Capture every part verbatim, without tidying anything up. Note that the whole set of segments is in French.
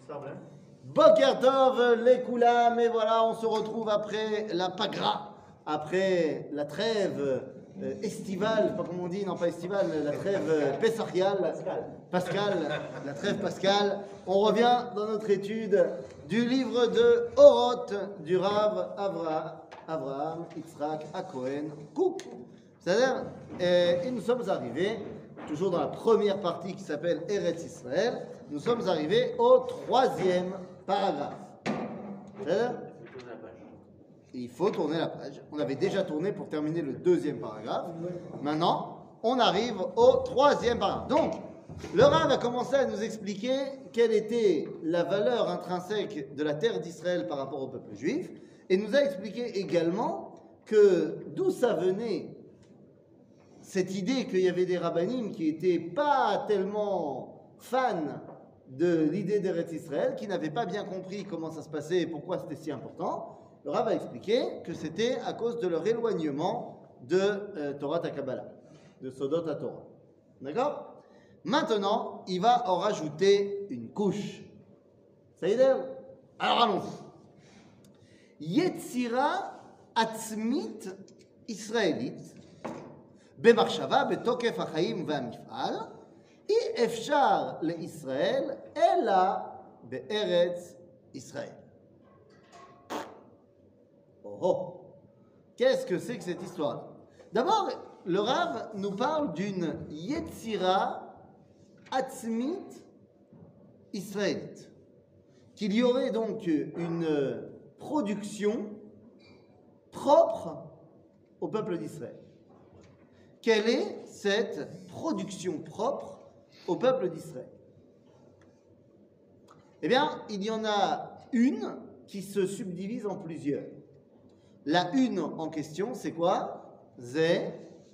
Boker Tov, les Koulam, et voilà, on se retrouve après la Pagra, après la trêve euh, estivale, je sais pas comment on dit, non pas estivale, la trêve euh, pessachiale, Pascal. Pascal, la trêve pascale. On revient dans notre étude du livre de Oroth du Rav Avra, Avraham Yitzhak HaKohen Kook. C'est-à-dire, et, et nous sommes arrivés, toujours dans la première partie qui s'appelle Eretz Israël, nous sommes arrivés au troisième paragraphe. C'est-à-dire, il faut tourner la page. On avait déjà tourné pour terminer le deuxième paragraphe. Maintenant, on arrive au troisième paragraphe. Donc, le Rav a commencé à nous expliquer quelle était la valeur intrinsèque de la terre d'Israël par rapport au peuple juif, et nous a expliqué également que d'où ça venait cette idée qu'il y avait des rabbinim qui n'étaient pas tellement fans de l'idée d'Eretz Israël, qui n'avaient pas bien compris comment ça se passait et pourquoi c'était si important. Le Rav a expliqué que c'était à cause de leur éloignement de euh, Torah Kabbalah, de Sodot HaTorah. D'accord ? Maintenant, il va en rajouter une couche. Ça y est d'ailleurs ? Alors allons-y. Yetzira Atzmit Israélite במחשבה בתוקף החיים והמפעל, אי אפשר לישראל אלא בארץ ישראל. Oh oh, qu'est-ce que c'est que cette histoire? D'abord, le Rav nous parle d'une Yetzira Atzmit israélite, qu'il y aurait donc une production propre au peuple d'Israël. Quelle est cette production propre au peuple d'Israël? Eh bien, il y en a une qui se subdivise en plusieurs. La une en question, c'est quoi? C'est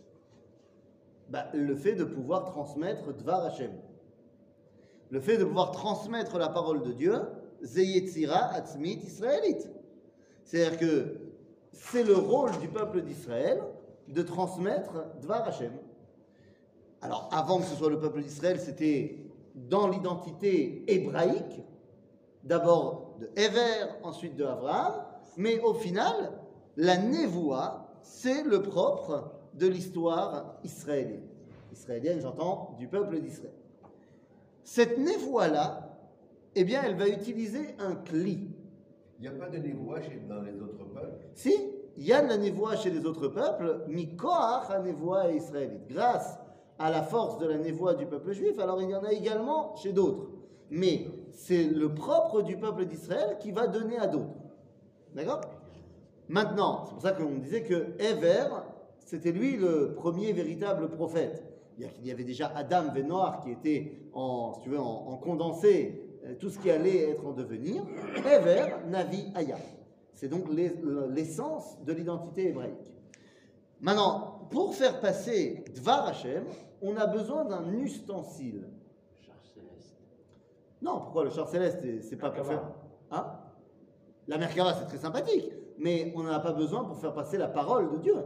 bah, le fait de pouvoir transmettre Dvar Hashem. Le fait de pouvoir transmettre la parole de Dieu, c'est Yetzira Atzmit Israélite. C'est-à-dire que c'est le rôle du peuple d'Israël de transmettre Dvar Hashem. Alors, avant que ce soit le peuple d'Israël, c'était dans l'identité hébraïque, d'abord de Ever, ensuite de Abraham, mais au final, la Névoa, c'est le propre de l'histoire israélienne. Israélienne, j'entends, du peuple d'Israël. Cette Névoa-là, eh bien, elle va utiliser un cli. Il n'y a pas de Névoa dans les autres peuples? Si, il y a de la névoie chez les autres peuples, mikoach ha névoie israélite. Grâce à la force de la névoie du peuple juif, alors il y en a également chez d'autres. Mais c'est le propre du peuple d'Israël qui va donner à d'autres. D'accord? Maintenant, c'est pour ça qu'on disait que Ever, c'était lui le premier véritable prophète. Il y avait déjà Adam et Noach qui étaient en, si tu veux, en, en condensé tout ce qui allait être en devenir. Ever, Navi, Aya. C'est donc l'essence de l'identité hébraïque. Maintenant, pour faire passer Dvar Hashem, on a besoin d'un ustensile. Char céleste. Non, pourquoi le char céleste? C'est pas pour faire. Hein? La Merkava, c'est très sympathique, mais on n'en a pas besoin pour faire passer la parole de Dieu.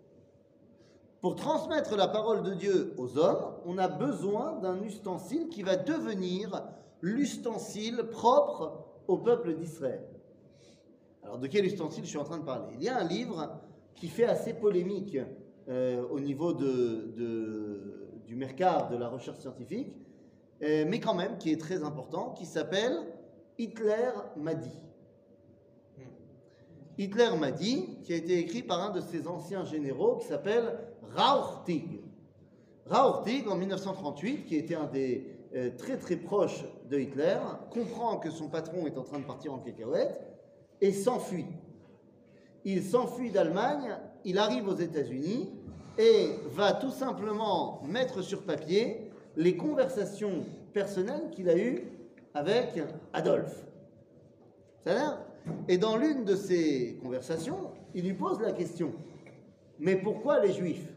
Pour transmettre la parole de Dieu aux hommes, on a besoin d'un ustensile qui va devenir l'ustensile propre au peuple d'Israël. Alors, de quel ustensile je suis en train de parler? Il y a un livre qui fait assez polémique euh, au niveau de, de, du mercat de la recherche scientifique, euh, mais quand même qui est très important, qui s'appelle Hitler m'a dit. Hitler m'a dit, qui a été écrit par un de ses anciens généraux qui s'appelle Rauchtig. Rauchtig, en mille neuf cent trente-huit, qui était un des euh, très très proches de Hitler, comprend que son patron est en train de partir en cacahuète et s'enfuit. Il s'enfuit d'Allemagne, il arrive aux États-Unis et va tout simplement mettre sur papier les conversations personnelles qu'il a eues avec Adolphe. C'est-à-dire, et dans l'une de ces conversations, il lui pose la question: mais pourquoi les Juifs?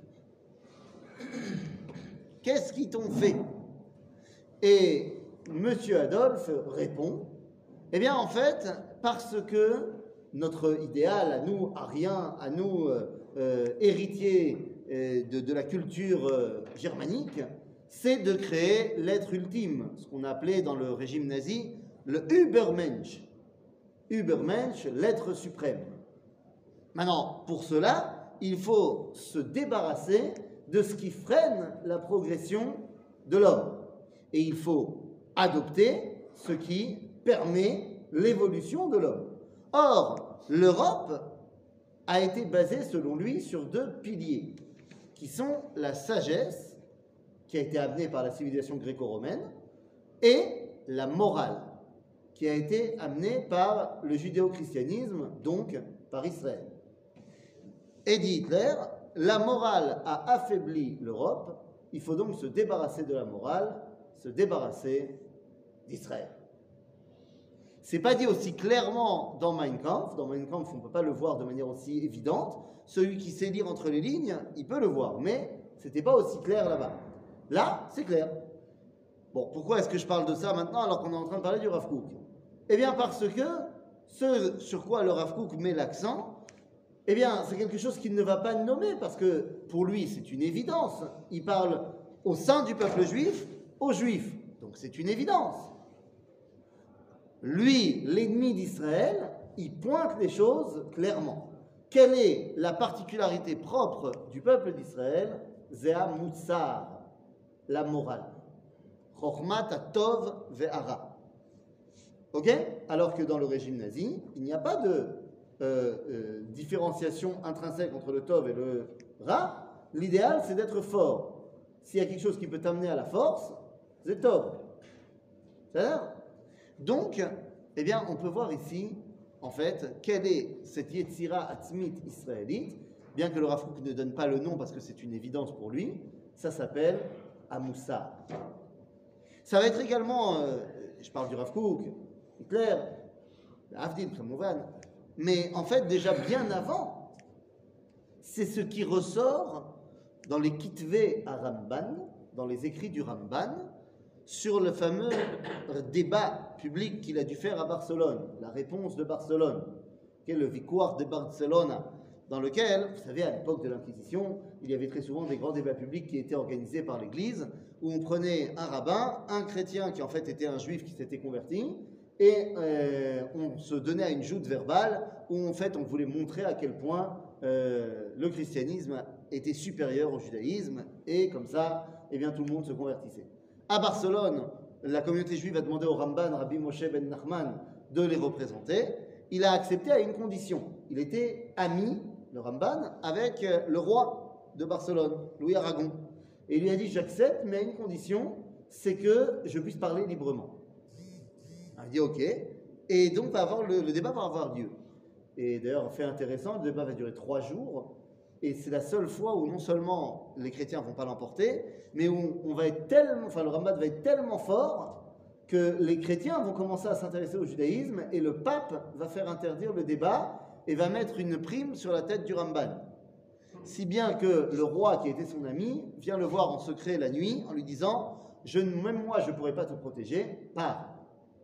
Qu'est-ce qu'ils t'ont fait? Et Monsieur Adolphe répond: eh bien, en fait, parce que notre idéal, à nous, ariens, à nous, euh, héritiers euh, de, de la culture euh, germanique, c'est de créer l'être ultime, ce qu'on appelait dans le régime nazi le Übermensch. Übermensch, l'être suprême. Maintenant, pour cela, il faut se débarrasser de ce qui freine la progression de l'homme. Et il faut adopter ce qui permet l'évolution de l'homme. Or, l'Europe a été basée, selon lui, sur deux piliers, qui sont la sagesse, qui a été amenée par la civilisation gréco-romaine, et la morale, qui a été amenée par le judéo-christianisme, donc par Israël. Et dit Hitler, la morale a affaibli l'Europe, il faut donc se débarrasser de la morale, se débarrasser d'Israël. C'est pas dit aussi clairement dans Mein Kampf. Dans Mein Kampf, on ne peut pas le voir de manière aussi évidente. Celui qui sait lire entre les lignes, il peut le voir, mais c'était pas aussi clair là-bas. Là, c'est clair. Bon, pourquoi est-ce que je parle de ça maintenant alors qu'on est en train de parler du Rav Kook? Eh bien, parce que ce sur quoi le Rav Kook met l'accent, eh bien, c'est quelque chose qu'il ne va pas nommer, parce que pour lui, c'est une évidence. Il parle au sein du peuple juif, aux juifs. Donc c'est une évidence. Lui, l'ennemi d'Israël, il pointe les choses clairement. Quelle est la particularité propre du peuple d'Israël? Zéa Moutsar, la morale. Chokhmat Tov Ve'ara. Ok? Alors que dans le régime nazi, il n'y a pas de euh, euh, différenciation intrinsèque entre le Tov et le Ra. L'idéal, c'est d'être fort. S'il y a quelque chose qui peut t'amener à la force, c'est Tov. C'est-à-dire? Donc, eh bien, on peut voir ici, en fait, quelle est cette Yetzira Atzmit israélite, bien que le Rav Kook ne donne pas le nom parce que c'est une évidence pour lui, ça s'appelle Amoussar. Ça va être également, euh, je parle du Rav Kook, Hitler, Avdil, Khamouvan, mais en fait, déjà bien avant, c'est ce qui ressort dans les Kitvei à Ramban, dans les écrits du Ramban, sur le fameux débat public qu'il a dû faire à Barcelone, la réponse de Barcelone, qui est le Victoire de Barcelone, dans lequel, vous savez, à l'époque de l'Inquisition, il y avait très souvent des grands débats publics qui étaient organisés par l'Église, où on prenait un rabbin, un chrétien qui en fait était un juif qui s'était converti, et euh, on se donnait à une joute verbale, où en fait on voulait montrer à quel point euh, le christianisme était supérieur au judaïsme, et comme ça, eh bien, tout le monde se convertissait. À Barcelone, la communauté juive a demandé au Ramban, Rabbi Moshe ben Nachman, de les représenter. Il a accepté à une condition. Il était ami, le Ramban, avec le roi de Barcelone, Louis Aragon. Et il lui a dit, j'accepte, mais à une condition, c'est que je puisse parler librement. Il a dit, ok. Et donc, va avoir le, le débat va avoir lieu. Et d'ailleurs, fait intéressant, le débat va durer trois jours. Et c'est la seule fois où non seulement les chrétiens ne vont pas l'emporter, mais où on va être tellement, enfin le Ramban va être tellement fort que les chrétiens vont commencer à s'intéresser au judaïsme et le pape va faire interdire le débat et va mettre une prime sur la tête du Ramban. Si bien que le roi qui était son ami vient le voir en secret la nuit en lui disant je, même moi je ne pourrais pas te protéger, pars.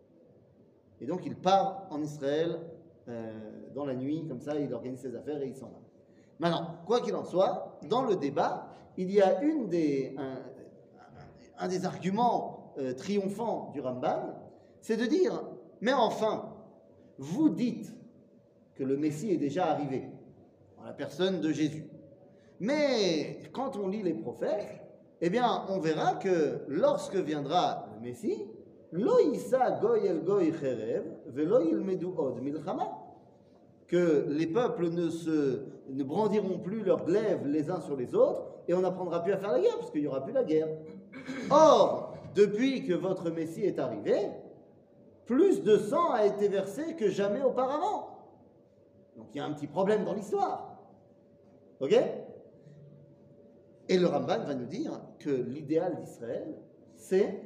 Et donc il part en Israël euh, dans la nuit, comme ça il organise ses affaires et il s'en va. Maintenant, quoi qu'il en soit, dans le débat, il y a une des, un, un des arguments euh, triomphants du Ramban, c'est de dire, mais enfin, vous dites que le Messie est déjà arrivé, dans la personne de Jésus. Mais quand on lit les prophètes, eh bien, on verra que lorsque viendra le Messie, Lo yissa goy el goy cherev, velo yilmedu od milchama, que les peuples ne, se, ne brandiront plus leurs glaives les uns sur les autres, et on n'apprendra plus à faire la guerre, parce qu'il n'y aura plus la guerre. Or, depuis que votre Messie est arrivé, plus de sang a été versé que jamais auparavant. Donc il y a un petit problème dans l'histoire. Ok? Et le Ramban va nous dire que l'idéal d'Israël, c'est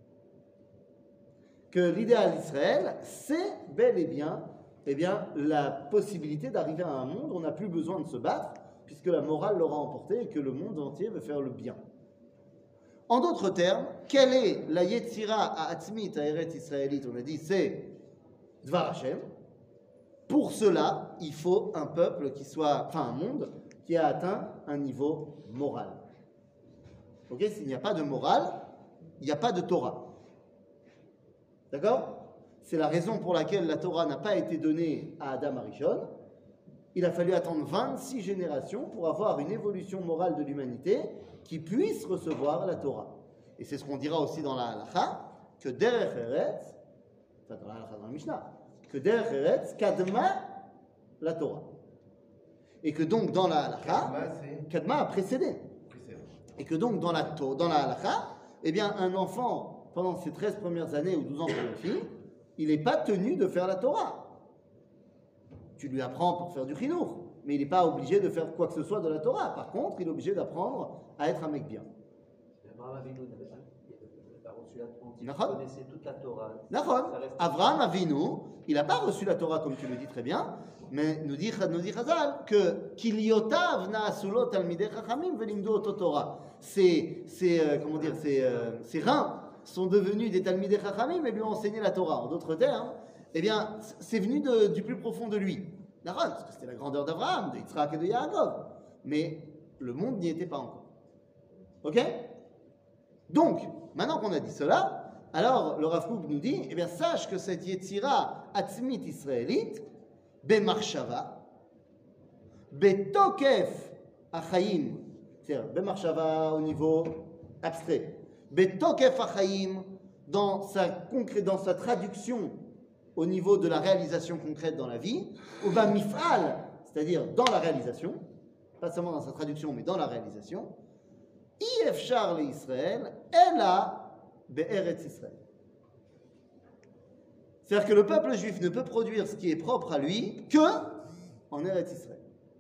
que l'idéal d'Israël, c'est bel et bien eh bien, la possibilité d'arriver à un monde où on n'a plus besoin de se battre, puisque la morale l'aura emporté et que le monde entier veut faire le bien. En d'autres termes, quelle est la Yetzira à Atzmit, à Eretz israélite? On a dit, c'est Dvar Hashem. Pour cela, il faut un peuple qui soit, enfin un monde qui a atteint un niveau moral. Ok? S'il n'y a pas de morale, il n'y a pas de Torah. D'accord? c'est la raison pour laquelle la Torah n'a pas été donnée à Adam Arishon. Il a fallu attendre vingt-six générations pour avoir une évolution morale de l'humanité qui puisse recevoir la Torah. Et c'est ce qu'on dira aussi dans la Halakha, que Derech Eretz, enfin dans la Halakha, dans la Mishnah, que Derech Eretz kadma la Torah. Et que donc dans la Halakha, kadma a précédé. Et que donc dans la, dans la Halakha, eh bien un enfant, pendant ses treize premières années ou douze ans pour une fille, il n'est pas tenu de faire la Torah. Tu lui apprends pour faire du chinour, mais il n'est pas obligé de faire quoi que ce soit de la Torah. Par contre, il est obligé d'apprendre à être un mec bien. Abraham Avinu n'avait pas reçu la Torah. Il Nachon. connaissait toute la Torah. Nachon. Abraham Avinu, il n'a pas reçu la Torah comme tu le dis très bien, mais nous dit, nous dit Chazal que Kiliotav na'asulot talmidei chachamim velimdu oto Torah. Ses, ses, euh, comment dire, ses, euh, ses reins sont devenus des talmidei chachamim et lui ont enseigné la Torah. En d'autres termes, eh bien, c'est venu de, du plus profond de lui. Nachon, parce que c'était la grandeur d'Abraham, de Yitzhak et de Yaakov. Mais le monde n'y était pas encore. Ok? Donc, maintenant qu'on a dit cela, alors le Rav Kook nous dit, eh bien, sache que cette Yetzira atzmit israélite, bemarshava, betokef achayim, c'est-à-dire bemarshava au niveau abstrait, betokef achayim dans sa, concré- dans sa traduction au niveau de la réalisation concrète dans la vie, ou ben mifal, c'est-à-dire dans la réalisation, pas seulement dans sa traduction, mais dans la réalisation, Ifchar le Israël, elle a be'eretz Israël. C'est-à-dire que le peuple juif ne peut produire ce qui est propre à lui que en Eretz Israël.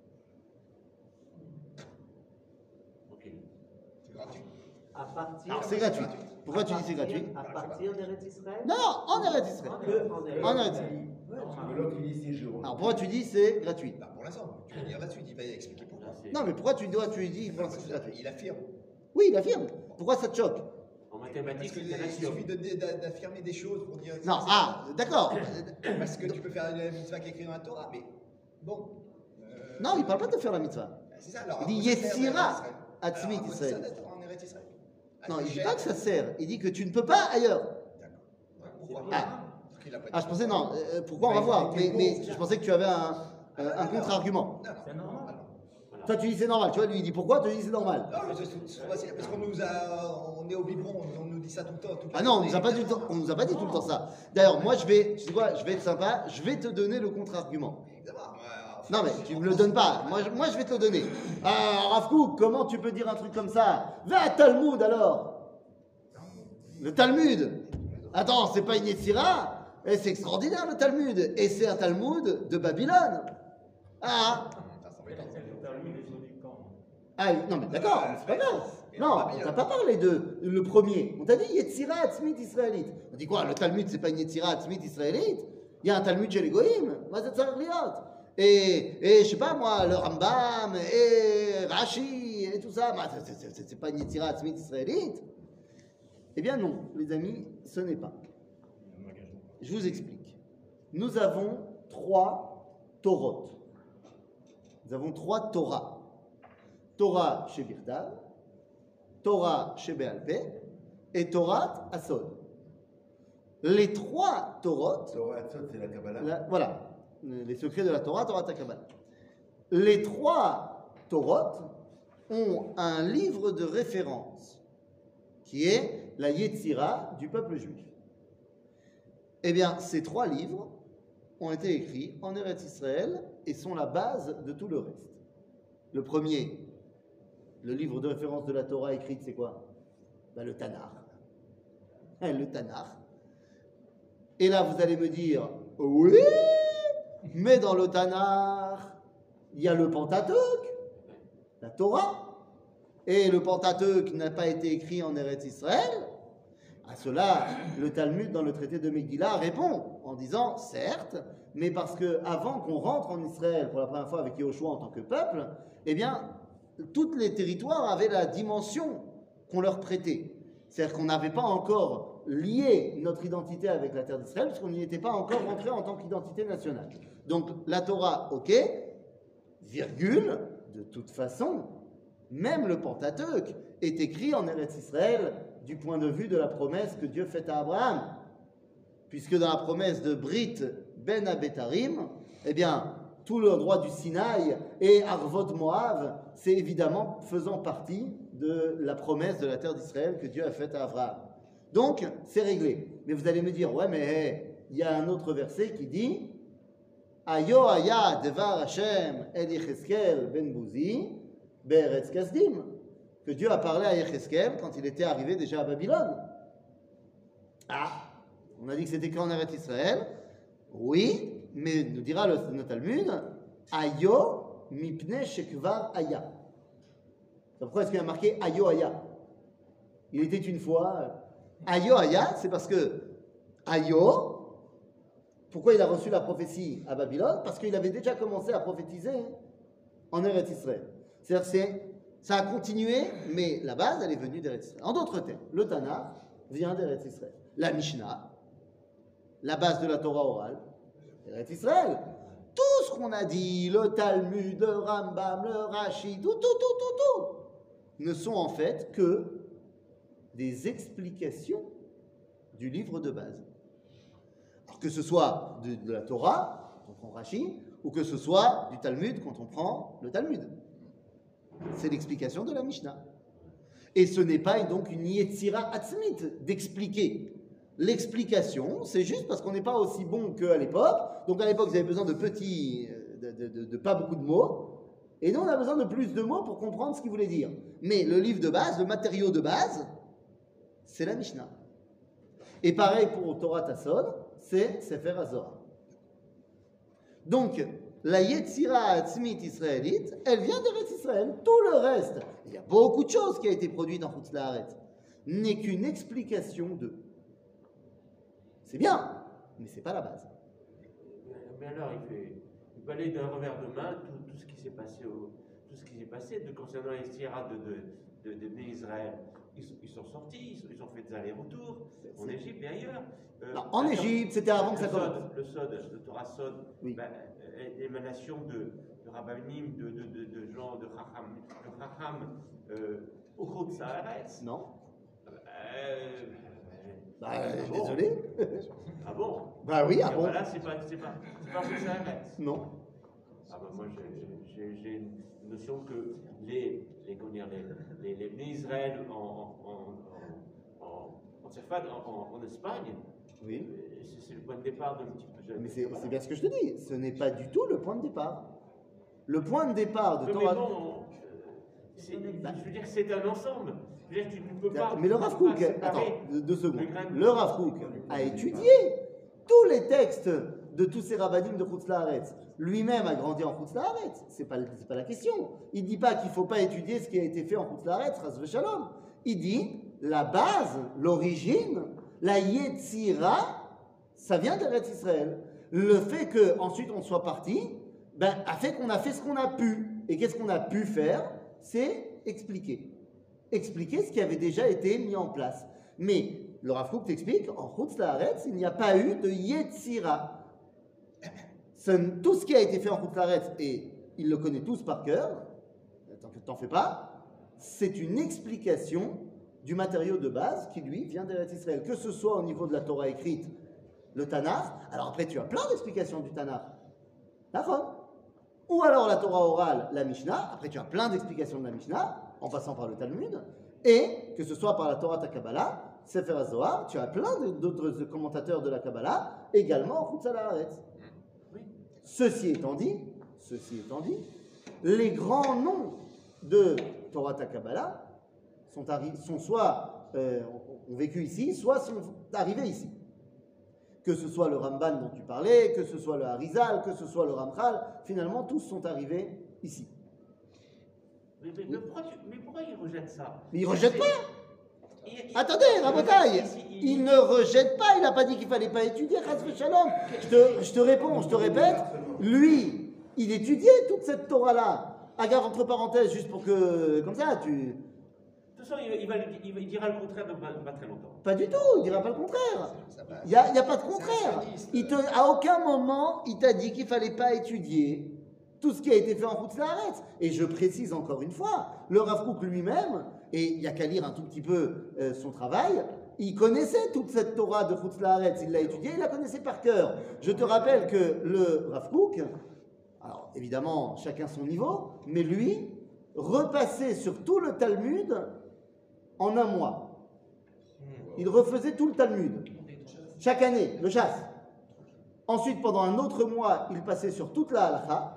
Ok. C'est gratuit. À partir. Alors c'est gratuit. Pourquoi à tu dis c'est partir- gratuit? À partir d'Eretz Israël. Non, non, en Eretz Israël. Que en Eretz En Eretz Israël. Mais l'autre, il dit c'est Jérôme. Alors pourquoi tu dis c'est gratuit? Bah, pour l'instant, tu vas dire là-dessus, il va expliquer pourquoi. Non, mais pourquoi tu dois, tu dis pour l'instant, c'est gratuit? Il affirme. Oui, il affirme. Pourquoi ça te choque? En Parce mathématiques, qu'il c'est la suffit de- de- d'affirmer des choses pour dire. que Non, c'est- ah, d'accord. Parce que tu peux faire une mitzvah qui est écrite dans la Torah, mais bon. euh, Non, il ne parle pas de faire la mitzvah. C'est ça, alors. Il dit à quoi ça sert Yetzira d'être Israël atzmit Alors, à quoi ça Israël. sert d'être en Eretz Israël Non, il ne dit cher. pas que ça sert. Il dit que tu ne peux pas ailleurs. D'accord. Ouais, pourquoi Ah. Parce qu'il a pas dit- Ah, je pensais, non, euh, pourquoi on va Bah, voir, il mais, était mais bon, je pensais que tu avais un, Ah, un- non, un non, contre-argument. Non, non. C'est normal. Ah, non. Voilà. Toi, tu dis c'est normal, tu vois, lui, il dit pourquoi, toi, tu dis c'est normal. Non, mais c'est c'est- c'est parce qu'on nous a. On est au biberon, on nous dit ça tout le temps. toute la Ah non, on journée. nous a pas du tout, on nous a pas dit tout le temps ça. D'ailleurs, moi, je vais, tu sais quoi, je vais être sympa, je vais te donner le contre-argument. Évidemment, ouais, Non, mais tu me le donnes pas, moi, je- moi, je vais te le donner. Ah, Rav Kook, comment tu peux dire un truc comme ça? Va à Talmud, alors. Le Talmud. Attends, c'est pas une Yetzira. Et c'est extraordinaire, le Talmud. Et c'est un Talmud de Babylone. Ah. Ah, non, mais d'accord, mais c'est pas grave. Non, on t'a pas parlé de le premier. On t'a dit Yetzira Atzmit Israélite. On dit quoi? Le Talmud, c'est pas une Yetzira Atzmit Israélite? Il y a un Talmud chez les Goïm. Moi, ça sert à Et, et je sais pas moi, le Rambam, et Rashi, et tout ça. Moi, c'est- c'est- c'est- c'est pas une Yetzira Atzmit Israélite? Eh bien, non, les amis, ce n'est pas. Je vous explique. Nous avons trois Torot. Nous avons trois Torah. Torah chez Birtav, Torah chez Béalpé et Torah Asod. Les trois Torot, Torah Hatzot, c'est la Kabbalah. la- voilà, les secrets de la Torah, Torah Takabal. Les trois Torot ont un livre de référence qui est la Yetzira du peuple juif. Eh bien, ces trois livres ont été écrits en Eretz Israël et sont la base de tout le reste. Le premier, le livre de référence de la Torah écrite, c'est quoi? Ben, le Tanakh. Hein, le Tanakh. Et là, vous allez me dire, oui, mais dans le Tanakh, il y a le Pentateuque, la Torah. Et le Pentateuque n'a pas été écrit en Eretz Israël. À cela, le Talmud, dans le traité de Megillah, répond en disant, certes, mais parce que avant qu'on rentre en Israël pour la première fois avec Yehoshua en tant que peuple, eh bien, tous les territoires avaient la dimension qu'on leur prêtait. C'est-à-dire qu'on n'avait pas encore lié notre identité avec la terre d'Israël, parce qu'on n'y était pas encore rentré en tant qu'identité nationale. Donc, la Torah, ok, virgule, de toute façon, même le Pentateuque est écrit en Eretz Israël du point de vue de la promesse que Dieu fait à Abraham. puisque dans la promesse de Brit Ben Abetarim, eh bien, tout le droit du Sinaï et Arvot Moav, c'est évidemment faisant partie de la promesse de la terre d'Israël que Dieu a faite à Abraham. Donc, c'est réglé. Mais vous allez me dire, ouais, mais il y a un autre verset qui dit Ayo aya devar Hashem el Yecheskel ben Bouzi be'eretz kasdim, que Dieu a parlé à Yecheskel quand il était arrivé déjà à Babylone. Ah, on a dit que c'était qu'en Eretz Israël. Oui, mais nous dira le, le Talmud, Ayo mipne shekvar aya. Pourquoi est-ce qu'il y a marqué Ayo aya? Il était une fois. Ayo aya, c'est parce que Ayo, pourquoi il a reçu la prophétie à Babylone? Parce qu'il avait déjà commencé à prophétiser en Eretz Israël. C'est-à-dire que ça a continué, mais la base, elle est venue d'Eretz Israël. En d'autres termes, le Tanakh vient d'Eretz Israël. La Mishnah, la base de la Torah orale, Eretz Israël. Tout ce qu'on a dit, le Talmud, le Rambam, le Rashi, tout, tout, tout, tout, tout, ne sont en fait que des explications du livre de base. Alors que ce soit de, de la Torah, quand on prend Rashi, ou que ce soit du Talmud, quand on prend le Talmud. C'est l'explication de la Mishnah. Et ce n'est pas donc une Yetzira Atzmit d'expliquer. L'explication, c'est juste parce qu'on n'est pas aussi bon qu'à l'époque. Donc à l'époque, vous avez besoin de petits, de, de, de, de pas beaucoup de mots. Et nous, on a besoin de plus de mots pour comprendre ce qu'il voulait dire. Mais le livre de base, le matériau de base, c'est la Mishnah. Et pareil pour Torah Tassod, c'est Sefer HaZohar. Donc, la Yetzira Atzmit israélite, elle vient d'Eretz Israël. Tout le reste, il y a beaucoup de choses qui ont été produites en Chutz La'aretz, n'est qu'une explication de. C'est bien, mais c'est pas la base. Mais alors, il fait, il balaye d'un revers de main tout, tout ce qui s'est passé, au, tout ce qui s'est passé de, concernant les Yetzira de, de, de, de, de Israël. Ils, ils sont sortis, ils, ils ont fait des allers-retours en Égypte et ailleurs. Euh, non, en Égypte, c'était avant que ça commence. Le Sod, le Torah Sod, oui. Ben, l'émanation de, de Rabbanim, de, de, de, de gens de Chacham, de Chacham euh, au Chutz La'aretz. Non. Euh, bah, euh, bon. Désolé. Ah bon? Bah oui, ah bon. Bah là, c'est pas, c'est pas, c'est pas Chutz La'aretz. Non. Ah bah moi, j'ai, j'ai une notion que les, les, comment dire, les, les, les Israël en, en, en, en, en, Tzefat, en, en, en Espagne, oui. C'est, c'est le point de départ d'un petit peu. Mais c'est, c'est bien ce que je te dis. Ce n'est pas du tout le point de départ. Le point de départ de mais Torah. Bon, c'est, je veux dire, c'est un ensemble. Je veux dire, tu ne peux pas. Mais le Rav Kook, attends, deux, deux secondes. Le Rav Kook a étudié tous les textes de tous ces rabbinim de Chutz La'aretz. Lui-même a grandi en Chutz La'aretz. C'est pas, c'est pas la question. Il ne dit pas qu'il ne faut pas étudier ce qui a été fait en Chutz La'aretz, Chas v'Shalom. Il dit la base, l'origine, la Yetzira, ça vient d'Eretz Israël. Le fait qu'ensuite on soit parti, ben, a fait qu'on a fait ce qu'on a pu. Et qu'est-ce qu'on a pu faire? C'est expliquer. Expliquer ce qui avait déjà été mis en place. Mais le Rav Kook t'explique, en Chutz La'aretz, il n'y a pas eu de Yetzira. Tout ce qui a été fait en Chutz La'aretz, et ils le connaissent tous par cœur, t'en fais pas, c'est une explication du matériau de base qui, lui, vient d'Eretz Israël. Que ce soit au niveau de la Torah écrite, le Tanakh, alors après tu as plein d'explications du Tanakh. D'accord? Ou alors la Torah orale, la Mishnah, après tu as plein d'explications de la Mishnah, en passant par le Talmud, et que ce soit par la Torah ta Kabbalah, Sefer HaZohar, tu as plein d'autres commentateurs de la Kabbalah, également en Chutz La'aretz. Oui. Ceci étant dit, ceci étant dit, les grands noms de Torah ta Kabbalah sont, arri- sont soit euh, ont vécu ici, soit sont arrivés ici. Que ce soit le Ramban dont tu parlais, que ce soit le Harizal, que ce soit le Ramchal, finalement tous sont arrivés ici. Mais, mais, mais, pourquoi, tu, mais pourquoi ils rejettent ça? Mais ils ne rejettent pas. Il, il, Attendez, Rabotaï, il, il ne rejette pas, il n'a pas dit qu'il ne fallait pas étudier, Chas v'Shalom. Je te, je te réponds, je te répète, lui, il étudiait toute cette Torah-là. Agave entre parenthèses, juste pour que, comme ça, tu... De toute façon, il, il, va, il, va, il dira le contraire dans pas, pas très longtemps. Pas du tout, il ne dira pas le contraire. Il n'y a, a pas de contraire. Il te, à aucun moment, il t'a dit qu'il ne fallait pas étudier tout ce qui a été fait en Chutz La'aretz. Et je précise encore une fois, le Rav Kook lui-même, et il n'y a qu'à lire un tout petit peu euh, son travail, il connaissait toute cette Torah de Chutz La'aretz, il l'a étudiée, il la connaissait par cœur. Je te rappelle que le Rav Kook, alors évidemment chacun son niveau, mais lui repassait sur tout le Talmud en un mois. Il refaisait tout le Talmud, chaque année, le chasse. Ensuite, pendant un autre mois, il passait sur toute la halakha.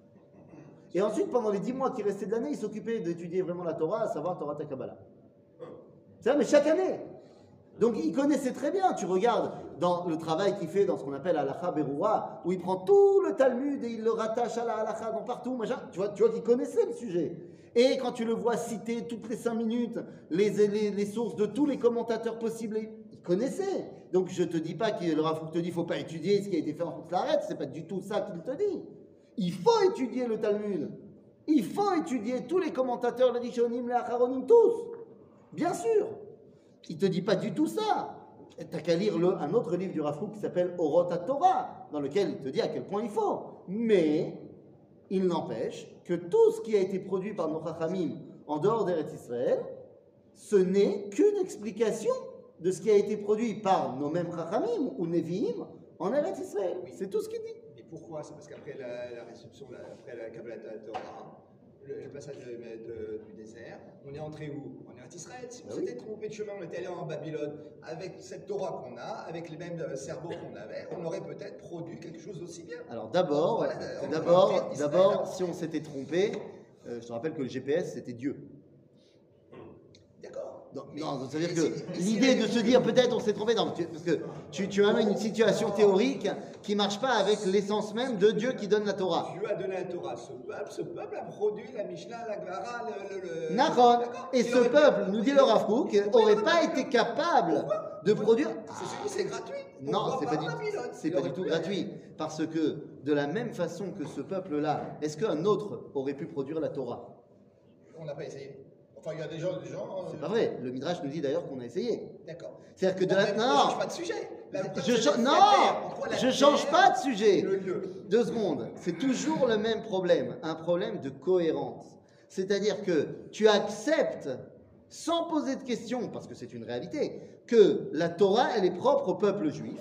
Et ensuite, pendant les dix mois qui restaient de l'année, il s'occupait d'étudier vraiment la Torah, à savoir Torah ta Kabbalah. C'est ça, mais chaque année. Donc, il connaissait très bien. Tu regardes dans le travail qu'il fait dans ce qu'on appelle halakha berura, où il prend tout le Talmud et il le rattache à la halakha dans partout, machin. Tu vois, tu vois qu'il connaissait le sujet. Et quand tu le vois citer toutes les cinq minutes les, les, les sources de tous les commentateurs possibles, il connaissait. Donc, je ne te dis pas que le Rav Kook te dit qu'il ne faut pas étudier ce qui a été fait en Chutz La'aretz. Ce n'est pas du tout ça qu'il te dit. Il faut étudier le Talmud. Il faut étudier tous les commentateurs, les Rishonim, les Acharonim, tous. Bien sûr. Il ne te dit pas du tout ça. Tu n'as qu'à lire le, un autre livre du Rav Kook qui s'appelle Orot HaTorah, dans lequel il te dit à quel point il faut. Mais il n'empêche que tout ce qui a été produit par nos Chachamim en dehors d'Eretz Israël, ce n'est qu'une explication de ce qui a été produit par nos mêmes Chachamim ou Nevi'im en Eretz Israël. Oui. C'est tout ce qu'il dit. Pourquoi? C'est parce qu'après la, la réception, la, après la Kabbalah Torah, le, le passage de, de, du désert, on est entré où? En Eretz Israël. Si on Ah s'était oui. trompé de chemin, on était allé en Babylone, avec cette Torah qu'on a, avec les mêmes cerveaux qu'on avait, on aurait peut-être produit quelque chose d'aussi bien. Alors d'abord, Voilà, on d'abord, va en d'abord, Israël. si on s'était trompé, euh, je te rappelle que le G P S c'était Dieu. D'accord. Non, Mais- non, ça veut dire mais que si- l'idée si- de se dire peut-être on s'est trompé, non, tu- parce que tu, tu amènes une situation théorique qui ne marche pas avec l'essence même de Dieu qui donne la Torah. Dieu a donné la Torah à ce peuple, ce peuple a produit la Mishnah, la Gemara, le... le, le... Nahon, D'accord. et Il ce aurait pu- peuple, nous dit le Rav Kook, Pourquoi il n'aurait aurait pas pu- été capable de produire. C'est celui, c'est gratuit. Non, Pourquoi c'est pas du, Babylone c'est Il pas aurait du tout pu- gratuit. Parce que de la même façon que ce peuple-là, est-ce qu'un autre aurait pu produire la Torah? On n'a pas essayé. Enfin, il y a des gens... Des gens C'est euh, pas vrai. Le Midrash nous dit d'ailleurs qu'on a essayé. D'accord. C'est-à-dire que de On la. ne Non, change pas de sujet. La preuve, je c'est cha- la non, terre. Pourquoi la je terre change pas de et sujet. le lieu. Deux secondes. C'est toujours le même problème, un problème de cohérence. C'est-à-dire que tu acceptes, sans poser de questions, parce que c'est une réalité, que la Torah, elle est propre au peuple juif,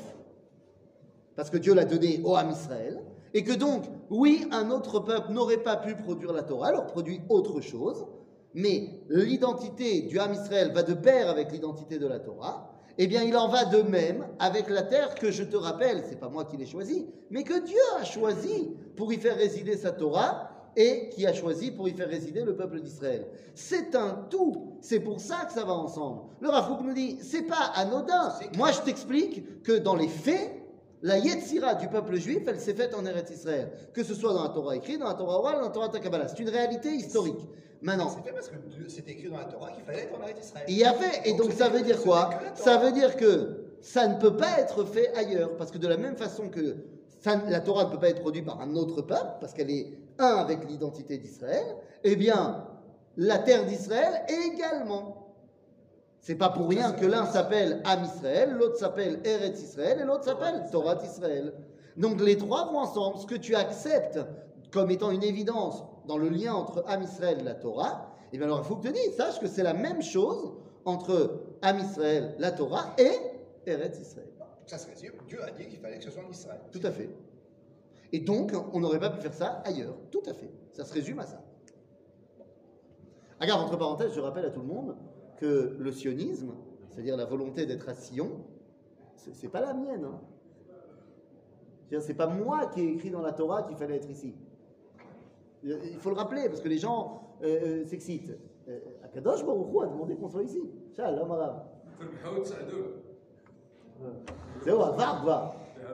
parce que Dieu l'a donnée au Ham Israël, et que donc, oui, un autre peuple n'aurait pas pu produire la Torah, alors produit autre chose, mais l'identité du Ham Israël va de pair avec l'identité de la Torah. Eh bien, il en va de même avec la terre que je te rappelle, c'est pas moi qui l'ai choisie, mais que Dieu a choisi pour y faire résider sa Torah et qui a choisi pour y faire résider le peuple d'Israël. C'est un tout, c'est pour ça que ça va ensemble. Le Rav Kook nous dit, c'est pas anodin. Moi, je t'explique que dans les faits, la Yetzira du peuple juif, elle s'est faite en Eretz Israël. Que ce soit dans la Torah écrite, dans la Torah orale, dans la Torah Takabala. C'est une réalité historique. Maintenant, C'est fait parce que Dieu- c'était écrit dans la Torah qu'il fallait être en Eretz Israël. il y a fait. Et donc, c'était ça veut que- dire quoi? c'était que la Torah. Ça veut dire que ça ne peut pas être fait ailleurs. Parce que de la même façon que ça- la Torah ne peut pas être produite par un autre peuple, parce qu'elle est un avec l'identité d'Israël, eh bien, la terre d'Israël également. C'est pas pour rien que l'un s'appelle Am Israël, l'autre s'appelle Eretz Israël et l'autre s'appelle Torah Israël. Donc les trois vont ensemble. Ce que tu acceptes comme étant une évidence dans le lien entre Am Israël et la Torah, eh bien alors il faut que tu dises, sache que c'est la même chose entre Am Israël, la Torah et Eretz Israël. Ça se résume. Dieu a dit qu'il fallait que ce soit en Israël. Tout à fait. Et donc, on n'aurait pas pu faire ça ailleurs. Tout à fait. Ça se résume à ça. Regarde, entre parenthèses, je rappelle à tout le monde que le sionisme, c'est-à-dire la volonté d'être à Sion, c'est c'est pas la mienne. Hein. C'est-à-dire, c'est pas moi qui ai écrit dans la Torah qu'il fallait être ici. Il faut le rappeler, parce que les gens euh, euh, s'excitent. Euh, Akadosh Baruch Hu a demandé qu'on soit ici. Shalom Arav. تربحوا تساعدونا זהו, עבר כבר.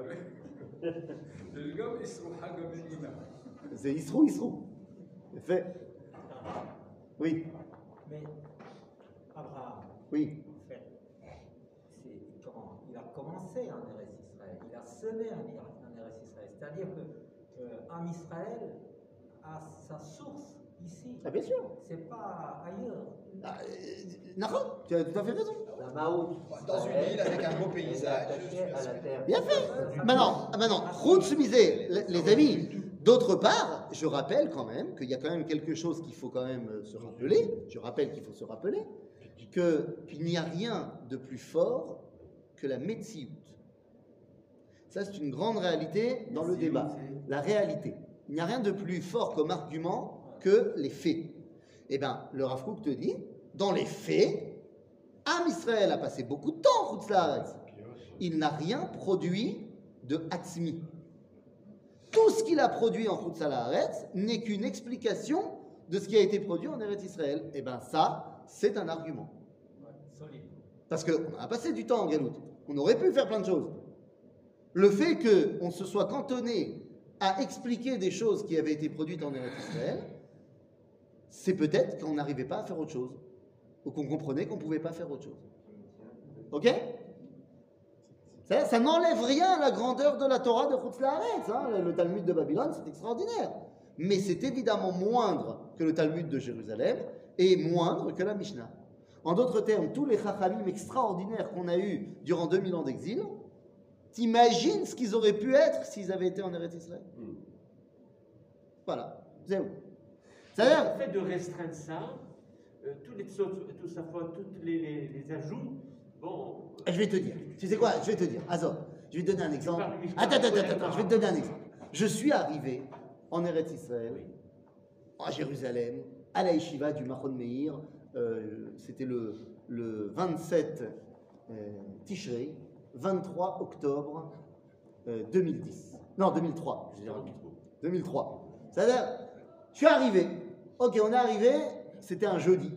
اليوم اسمه حاجه من الايمان זה יסרו, יסרו. יפה. Oui, Mais Abraham, oui. en fait, c'est quand il a commencé en Eretz Israël, il a semé en Eretz en Eretz Israël. C'est-à-dire que euh, Am Israël a sa source ici. Ah, bien sûr. C'est pas ailleurs. Ah, euh, Nahon, tu as tout à fait raison. La Maout. Dans une île avec un beau Elle est paysage. attachée à la terre. Bien fait. Maintenant, maintenant, Chutz misé, les, les amis. D'autre part, je rappelle quand même qu'il y a quand même quelque chose qu'il faut quand même euh, se rappeler. Je rappelle qu'il faut se rappeler qu'il n'y a rien de plus fort que la Metsiout. Ça, c'est une grande réalité dans le débat. La réalité. Il n'y a rien de plus fort comme argument que les faits. Eh bien, le Rav Kook te dit, dans les faits, Am Israël a passé beaucoup de temps en Chutz La'aretz. Il n'a rien produit de Hatzmi. Tout ce qu'il a produit en Chutz La'aretz n'est qu'une explication de ce qui a été produit en Eretz Israël. Eh bien, ça, c'est un argument. Ouais, solide. Parce qu'on a passé du temps en Galoute. On aurait pu faire plein de choses. Le fait qu'on se soit cantonné à expliquer des choses qui avaient été produites en Eretz Israël, c'est peut-être qu'on n'arrivait pas à faire autre chose. Ou qu'on comprenait qu'on ne pouvait pas faire autre chose. Ok? Ça, ça n'enlève rien à la grandeur de la Torah de Chutz La'aretz. Hein. Le, le Talmud de Babylone, c'est extraordinaire. Mais c'est évidemment moindre que le Talmud de Jérusalem et moindre que la Mishnah. En d'autres termes, tous les chachamim extraordinaires qu'on a eus durant deux mille ans d'exil, t'imagines ce qu'ils auraient pu être s'ils avaient été en Eretz Israël. Mm. Voilà. C'est où? Le fait de restreindre ça, euh, tous les tout ça, tous les, les, les ajouts, bon. Je vais te dire. Tu sais quoi? Je vais te dire. Azor, je vais te donner un exemple. Attends, attends, attends, attends, je vais te donner un exemple. Je suis arrivé en Eretz Israël, oui, à Jérusalem, à la yeshiva du Machon Meir. Euh, C'était le, le vingt-sept euh, Tishrei, vingt-trois octobre euh, deux mille dix. Non, deux mille trois. Je dirais deux mille trois. C'est-à-dire, je suis arrivé. Ok, on est arrivé, c'était un jeudi.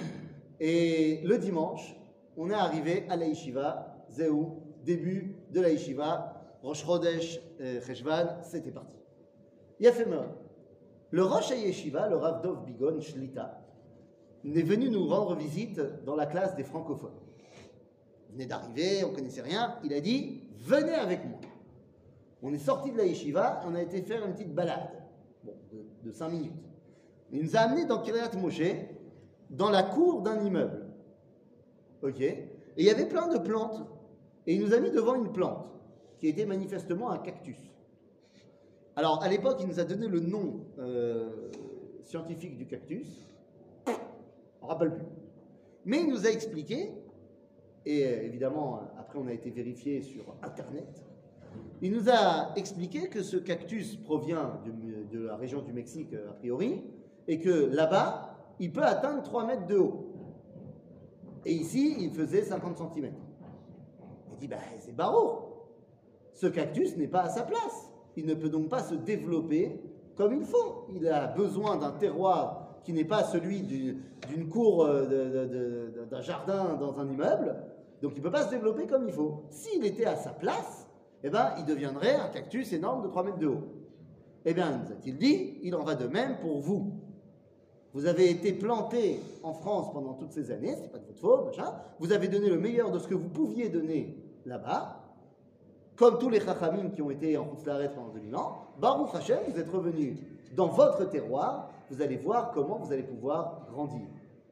Et le dimanche, on est arrivé à la yeshiva, Zéou, début de la yeshiva, Rosh Chodesh, euh, Cheshvan, c'était parti. Il a fait meurtre. Le Rosh Yeshiva, le Rav Dov Bigon Shlita, est venu nous rendre visite dans la classe des francophones. Il venait d'arriver, on ne connaissait rien. Il a dit, venez avec moi. On est sorti de la yeshiva, on a été faire une petite balade, bon, de, de cinq minutes. Il nous a amenés dans Kiryat Moshe, dans la cour d'un immeuble. Ok. Et il y avait plein de plantes. Et il nous a mis devant une plante, qui était manifestement un cactus. Alors, à l'époque, il nous a donné le nom euh, scientifique du cactus. On ne rappelle plus. Mais il nous a expliqué, et euh, évidemment, après on a été vérifié sur Internet, il nous a expliqué que ce cactus provient de, de la région du Mexique, a priori, et que là-bas, il peut atteindre trois mètres de haut. Et ici, il faisait cinquante centimètres. Il dit, bah, c'est barreau. Ce cactus n'est pas à sa place. Il ne peut donc pas se développer comme il faut. Il a besoin d'un terroir qui n'est pas celui du, d'une cour, de, de, de, d'un jardin dans un immeuble. Donc il ne peut pas se développer comme il faut. S'il était à sa place, eh ben, il deviendrait un cactus énorme de trois mètres de haut. Eh bien, nous a-t-il dit, il en va de même pour vous. Vous avez été planté en France pendant toutes ces années, ce n'est pas de votre faute, machin. Vous avez donné le meilleur de ce que vous pouviez donner là-bas. Comme tous les chachamim qui ont été en Chutz La'aretz pendant deux mille ans, Baruch Hashem, vous êtes revenus dans votre terroir, vous allez voir comment vous allez pouvoir grandir.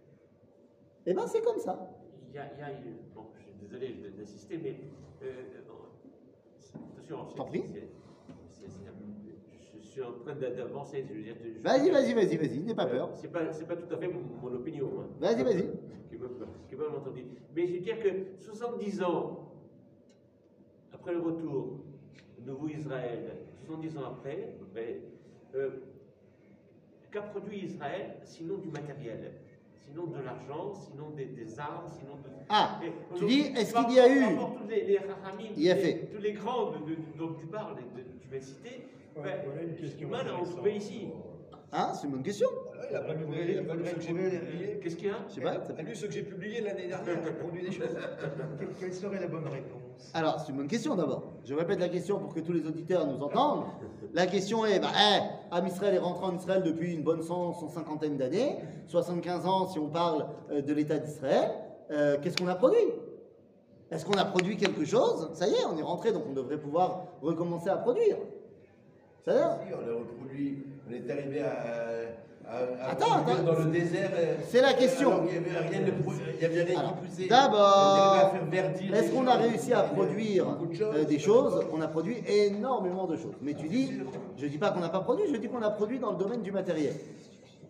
Eh bien, c'est comme ça. Il y a, il y a une... Bon, je suis désolé d'insister, mais... Euh, attention, je t'en prie. Je suis en train d'avancer. Vas-y, vas-y, vas-y, vas-y, n'aie pas peur. C'est pas, c'est pas tout à fait mon, mon opinion. Hein. Vas-y, vas-y. Qui m'a entendu. Mais je veux dire que soixante-dix ans après le retour du nouveau Israël, soixante-dix ans après, euh, qu'a produit Israël sinon du matériel, sinon de l'argent, sinon des, des armes, sinon de... Ah, et, tu dis, est-ce qu'il y a eu... Tous les, les Rahamim, il a fait. Tous les grands de, de, dont tu parles, de, de, tu vas citer, ouais, ben, voilà une question. Mal à en trouver ici. Ah, c'est une bonne question. Voilà, il n'a pas lu il a pas lu ce que j'ai publié. Qu'est-ce qu'il y a? Je sais pas. Il a lu ce que j'ai publié l'année dernière, il a produit des choses. Quelle serait la bonne réponse? Alors, c'est une bonne question d'abord. Je répète la question pour que tous les auditeurs nous entendent. La question est, bah, hey, Am Israël est rentré en Israël depuis une bonne cent, cent cinquantaine d'années, soixante-quinze ans si on parle euh, de l'État d'Israël. Euh, qu'est-ce qu'on a produit? Est-ce qu'on a produit quelque chose? Ça y est, on est rentré, donc on devrait pouvoir recommencer à produire. Ça y est? Si, on a reproduit, on est arrivé à, à, à attends, attends. dans le désert. C'est la question. Alors, il n'y avait rien, de, il y avait rien alors, qui poussait. D'abord, est-ce qu'on a réussi à produire euh, des choses? On a produit énormément de choses. Mais tu dis, je ne dis pas qu'on n'a pas produit, je dis qu'on a produit dans le domaine du matériel.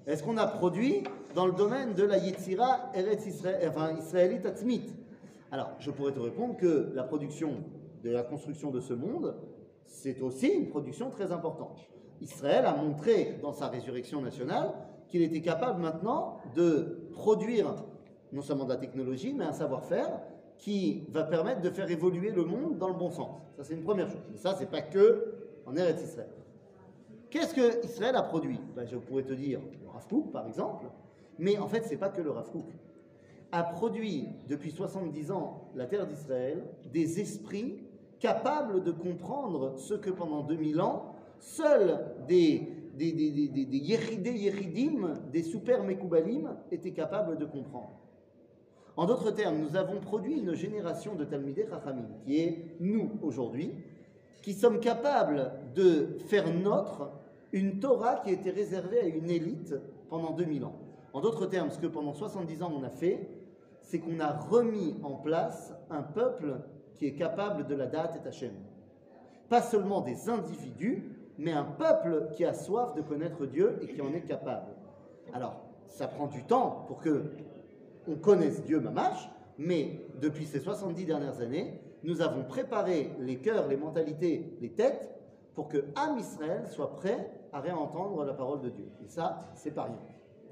Est-ce qu'on a produit dans le domaine de la Yetzira Eretz Israël, enfin israélite Atzmit? Alors, je pourrais te répondre que la production de la construction de ce monde, c'est aussi une production très importante. Israël a montré dans sa résurrection nationale qu'il était capable maintenant de produire non seulement de la technologie, mais un savoir-faire qui va permettre de faire évoluer le monde dans le bon sens. Ça, c'est une première chose. Mais ça, c'est pas que en Eretz Israël. Qu'est-ce que Israël a produit? Ben, je pourrais te dire le Rav Kook, par exemple, mais en fait, c'est pas que le Rav Kook. A produit depuis soixante-dix ans la terre d'Israël des esprits capables de comprendre ce que pendant deux mille ans, seuls des, des, des, des, des, des yéridés yéridim, des super mekoubalim, étaient capables de comprendre. En d'autres termes, nous avons produit une génération de Talmidei Chachamim, qui est nous aujourd'hui, qui sommes capables de faire nôtre une Torah qui était réservée à une élite pendant deux mille ans. En d'autres termes, ce que pendant soixante-dix ans on a fait, c'est qu'on a remis en place un peuple qui est capable de la Da'at et Hashem. Pas seulement des individus, mais un peuple qui a soif de connaître Dieu et qui en est capable. Alors, ça prend du temps pour que on connaisse Dieu mamash, mais depuis ces soixante-dix dernières années, nous avons préparé les cœurs, les mentalités, les têtes, pour que Am Israël soit prêt à réentendre la parole de Dieu. Et ça, c'est pas rien.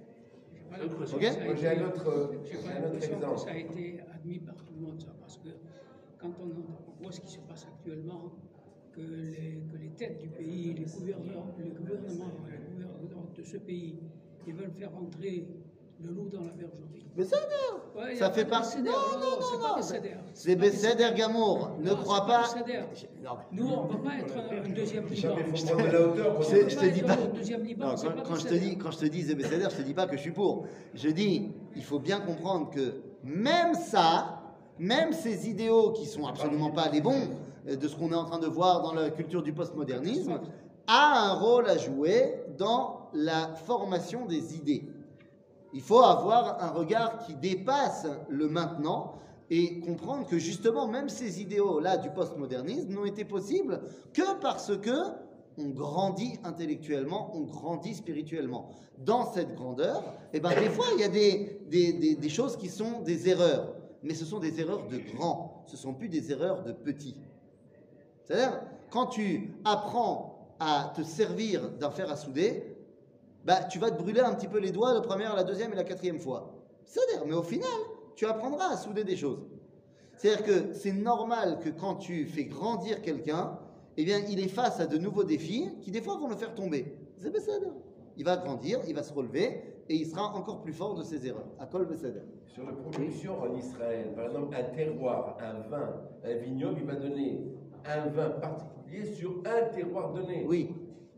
Ok? Moi, j'ai un autre, J'ai j'ai pas un autre l'impression que exemple. ça a été admis par tout le monde, ça, parce que quand on, on voit ce qui se passe actuellement, que les, que les têtes du pays, les gouverneurs, les gouvernements, les gouverneurs de ce pays, ils veulent faire entrer le loup dans la bergerie. Mais ça, Ouais, ça fait partie. Non, non, non, c'est non, pas non. Besséder. C'est Besséder Gamour. Ne Non, crois c'est pas. Besséder. Non, mais- Nous, on ne va pas être un, un deuxième Liban. Jamais il faut prendre de la hauteur. pour Je dire- te- je te dis pas. Un deuxième Liban, Non, c'est quand, pas quand je te Besséder. dis, quand je te dis Zébécéder, je te dis pas que je suis pour. Je dis, il faut bien comprendre que même ça, même ces idéaux qui sont absolument pas les bons euh, de ce qu'on est en train de voir dans la culture du postmodernisme, a un rôle à jouer dans la formation des idées. Il faut avoir un regard qui dépasse le maintenant et comprendre que justement, même ces idéaux-là du postmodernisme n'ont été possibles que parce que on grandit intellectuellement, on grandit spirituellement. Dans cette grandeur, eh ben, des fois, il y a des, des, des, des choses qui sont des erreurs, mais ce sont des erreurs de grands, ce ne sont plus des erreurs de petits. C'est-à-dire, quand tu apprends à te servir d'un fer à souder, bah, tu vas te brûler un petit peu les doigts la première, la deuxième et la quatrième fois. C'est-à-dire, mais au final, tu apprendras à souder des choses. C'est-à-dire que c'est normal que quand tu fais grandir quelqu'un, eh bien, il est face à de nouveaux défis qui, des fois, vont le faire tomber. C'est Besséder. Il va grandir, il va se relever et il sera encore plus fort de ses erreurs. À Kol Besséder. Sur la production en Israël, par exemple, un terroir, un vin, un vignoble, il va donner un vin particulier sur un terroir donné. Oui,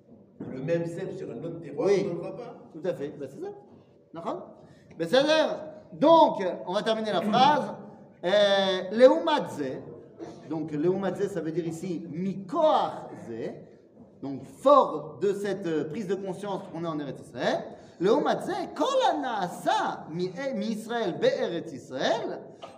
Le même cep sur un autre terroir, Oui. on ne le voit pas. tout à fait. Ben, c'est ça. D'accord? Besséder. Donc, on va terminer la phrase. Euh, Leumadze. Donc, Leumadze, ça veut dire ici Mikoachze. Donc, fort de cette euh, prise de conscience qu'on est en Eretz Israël. Leumadze, Kol ha'na'asa mi-Israël be'Eretz Israël,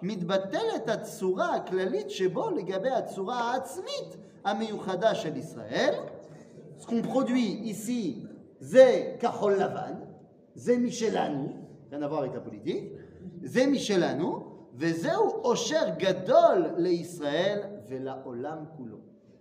מתבטלת הצורה הכללית שבו לגבי הצורה העצמית המיוחדה של ישראל. Ce qu'on produit ici, c'est Kahol Lavan, c'est Michelanu, rien à voir avec la politique, c'est Michelanu, וזהו עושר גדול לישראל ולעולם כולו.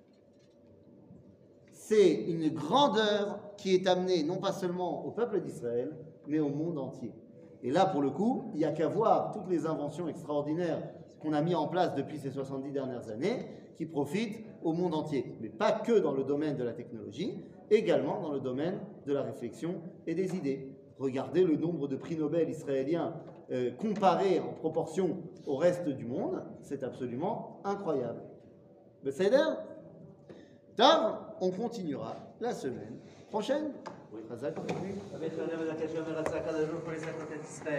C'est une grandeur qui est amenée non pas seulement au peuple d'Israël, mais au monde entier. Et là, pour le coup, il n'y a qu'à voir toutes les inventions extraordinaires qu'on a mis en place depuis ces soixante-dix dernières années, qui profitent au monde entier. Mais pas que dans le domaine de la technologie, également dans le domaine de la réflexion et des idées. Regardez le nombre de prix Nobel israéliens euh, comparé en proportion au reste du monde, c'est absolument incroyable. Besséder? Tov, on continuera la semaine prochaine. Oui. Chazak. Avec la